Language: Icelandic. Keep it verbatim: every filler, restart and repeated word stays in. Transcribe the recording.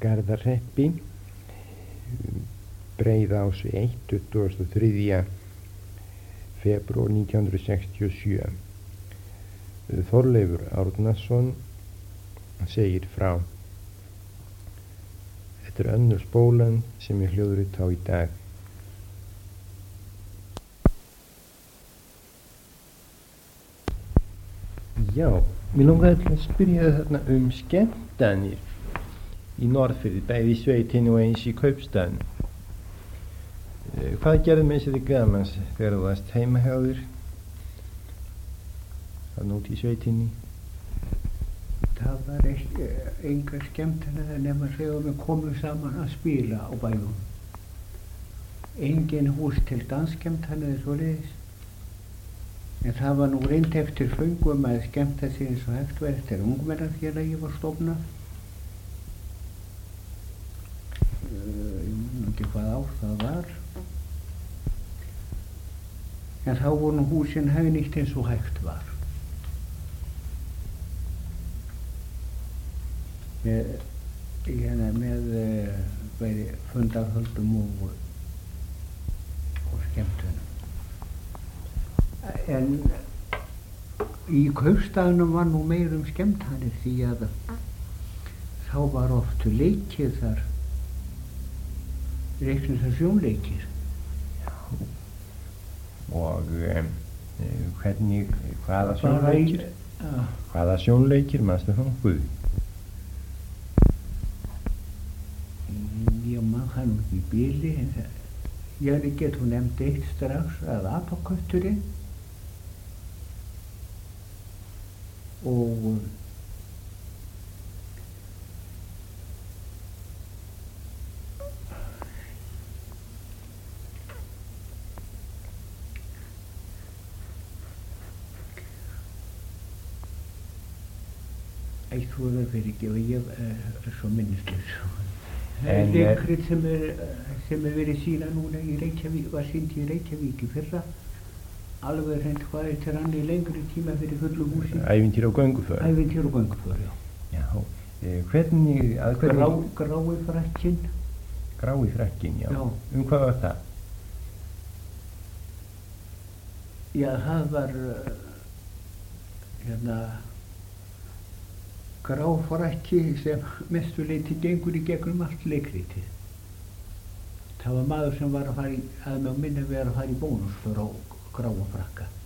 Garðahreppi, Breiðási eitt, tuttugasta og þriðja febrúar nítján hundruð sextíu og sjö. Þorleifur Árnason segir frá: Þetta er önnur spólan sem ég hljóðrit á í dag. Já, mér langaði til að spyrja þarna um skemmtanir í Norðfirði, bæði í sveitinni og eins í kaupstaðnum. Uh, hvað gerði með sér þig gamans þegar þú varst heima hjá þér? Þarna út í sveitinni? Það var ekki, enga skemmtanir nema þegar við komum saman að spila á bænum. Engin hús til dansskemmtanir svoleiðis. En það var nú reynd eftir föngum að skemmta sig eins og hægt var eftir ungmennafélagi var stofnað. Uh, ég man ekki hvað ár það var. En þá voru nú húsin hagnýtt eins og hægt var. Með, hérna, með uh, bæði fundarhöldum og, og skemmtunum. En í kaupstaðnum var nú meir um skemmtanir því að þá var oft leikir þar, reiknir þar sjónleikir. Og um, hvernig, hvaða sjónleikir? Ja. Hvaða sjónleikir, manstu það nokkuð? Ég man það nú ekki í bili, en ég get hún nefndi eitt strax að Apakötturinn. Og eitt voru fyrir ekki og ég er svo minnislaus. Leikrit sem er sem er verið sína núna í Reykjavík, var sýnd í Reykjavík í fyrra. Alveg hreint hvað eftir hann í lengri tíma fyrir fullu húsi. Ævintýr á gönguför. Ævintýr á gönguför, já. Já, e, hvernig, að hvernig... Grá, grái frakkinn. Grái frakkinn, já. Já. Um hvað var það? Já, það var, hérna, grá frakki sem mestu leyti gengur í gegnum allt leikritið. Það var maður sem var að fara í, að með minni verið að fara í bónusför á gráa frakka.